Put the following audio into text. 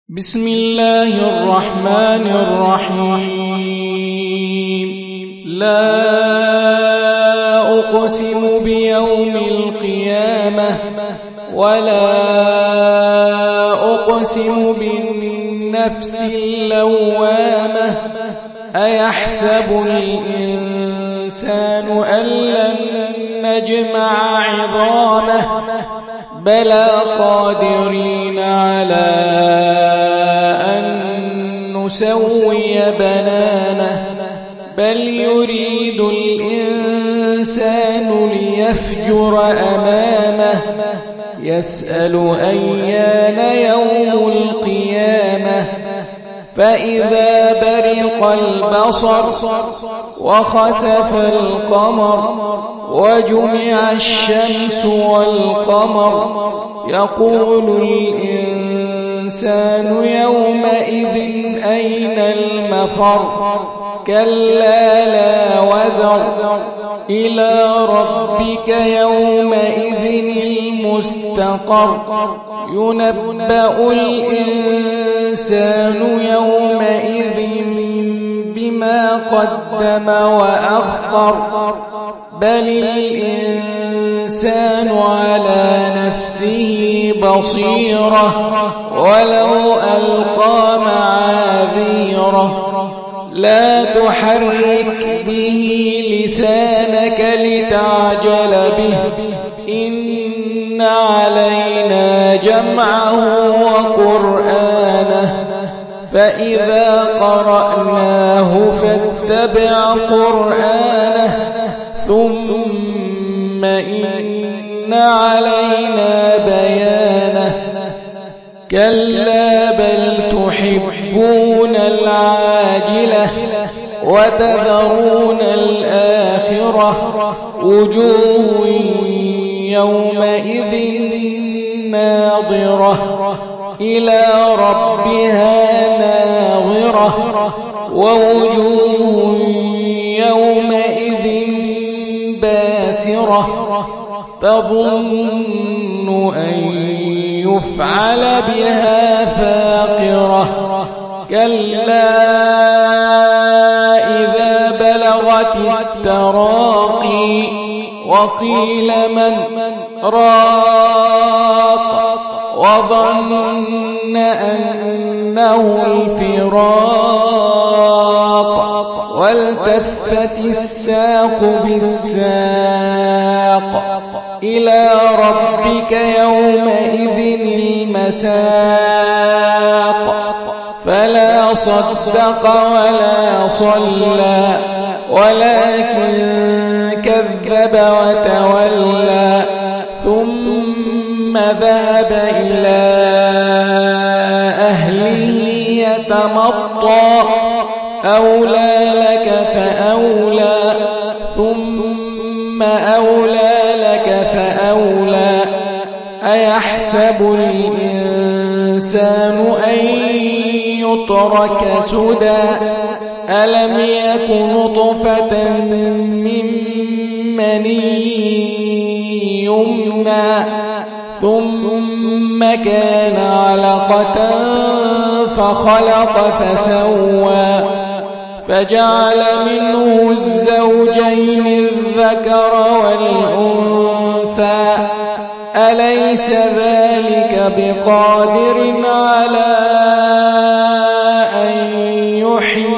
بسم الله الرحمن الرحيم. لا أقسم بيوم القيامة ولا أقسم بالنفس اللوامة أيحسب الإنسان أن لن نجمع عظامه بلى قادرين على أن نسوي بنانه بل يريد الإنسان ليفجر أمامه يسأل أيان يوم القيامة فإذا برق البصر وخسف القمر وجمع الشمس والقمر يقول الإنسان يومئذ أين المفر كلا لا وزر إلى ربك يومئذ المستقر ينبأ الإنسان يومئذ بما قدم وأخر بل الإنسان على نفسه بصيرة ولو ألقى معاذيره لا تحرك به لسانك لتعجل به إن علينا جمعه وقرآنه فإذا قرأناه فاتبع قرآنه ثم إن علينا بيانه كلا بل تحبون العاجلة وتذرون الآخرة وجوه يومئذ ناظرة إلى ربها ناظرة ووجوه يومئذ باسرة تظن أن يفعل بها فاقرة كلا إذا بلغت التراقي وقيل من راق وظن أنه الفراق والتفت الساق بالساق إلى ربك يومئذ المساق فلا صدق ولا صلى ولكن كذب وتولى ثم ذهب إلى أهله يتمطى أولى لك فأولى ثم أولى لك فأولى أيحسب الإنسان أن يترك سدى ألم يك نطفة من مني يمنى ثم كان علقة فخلق فسوى فجعل منه الزوجين الذكر والأنثى أليس ذلك بقادر على أن يحيي